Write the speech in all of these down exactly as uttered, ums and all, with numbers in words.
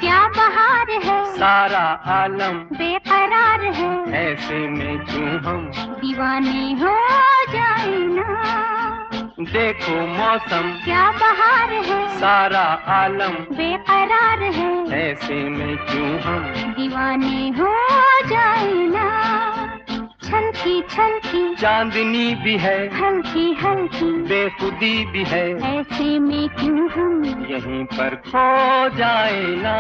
क्या बहार है, सारा आलम बेकरार है, ऐसे में क्यों हम दीवाने हो जाए ना। देखो मौसम क्या बहार है, सारा आलम बेकरार है, ऐसे में क्यों हम दीवाने हो जाए ना। छलकी छलकी चांदनी भी है, हल्की हल्की बेखुदी भी है, ऐसे में क्यों हम यहीं पर खो जाए ना।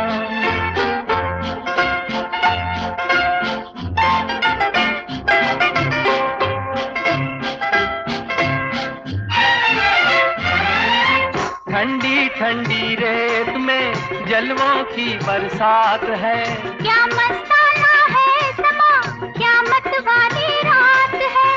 ठंडी ठंडी रेत में जलवों की बरसात है, क्या मस्ताना है समा, क्या मतवाली रात है।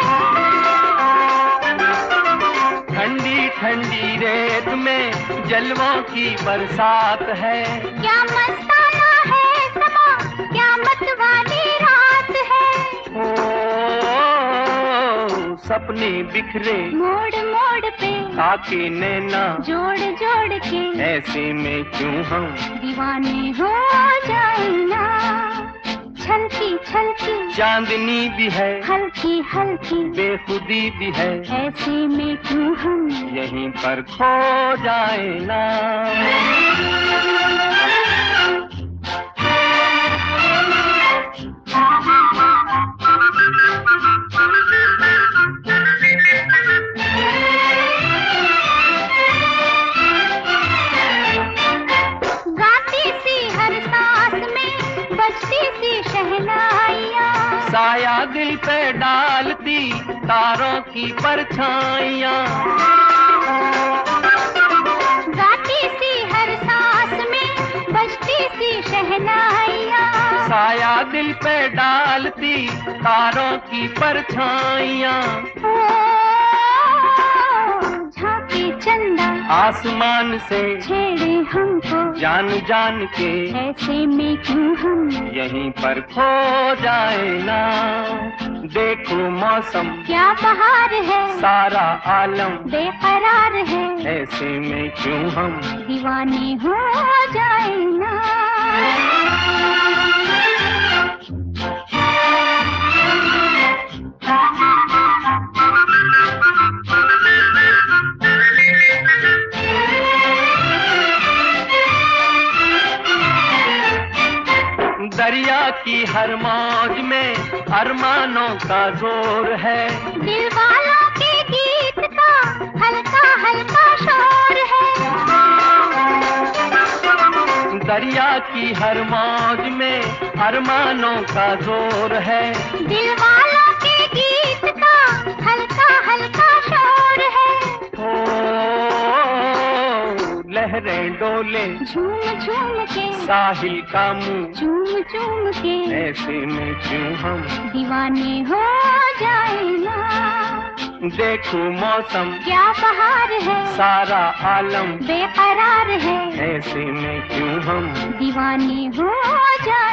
ठंडी ठंडी रेत में जलवों की बरसात है, क्या मस्ताना है समा, क्या मतवाली रात है। ओ सपने बिखरे मोड़ मोड़ पे ताके नैना जोड़ जोड़ के, ऐसे में क्यों हम दीवाने हो जाए ना। छलकी छलकी चांदनी भी है, हल्की हल्की बेखुदी भी है, ऐसे में क्यों हम यहीं पर खो जाए ना। गाती सी हर सांस में बजती सी शहनाइयाँ, साया दिल पे डालती तारों की परछाइयाँ। गाती सी हर सांस में बजती सी शहनाइयाँ, साया दिल पे डालती तारों की परछाइयाँ। ओ झांके चंदा आसमान से छेड़े हमको, जान जान के ऐसे में क्यों हम यहीं पर खो जाए ना। देखो मौसम क्या बहार है, सारा आलम बेकरार है, ऐसे में क्यों हम दीवाने हो जाए ना। दरिया की हर मौज में अरमानों का जोर है, दिल वालों के गीत का हल्का हल्का शोर है। दरिया की हर मौज में अरमानों का जोर है, दिल वालों के गीत का हल्का हल्का शोर है। ओ लहरें डोले झूम झूम के साहिल का मुंह, झूम झूम के ऐसे में क्यों हम दीवाने हो जाए ना। देखो मौसम क्या बहार है, सारा आलम बेकरार है, ऐसे में क्यों हम दीवाने हो जाए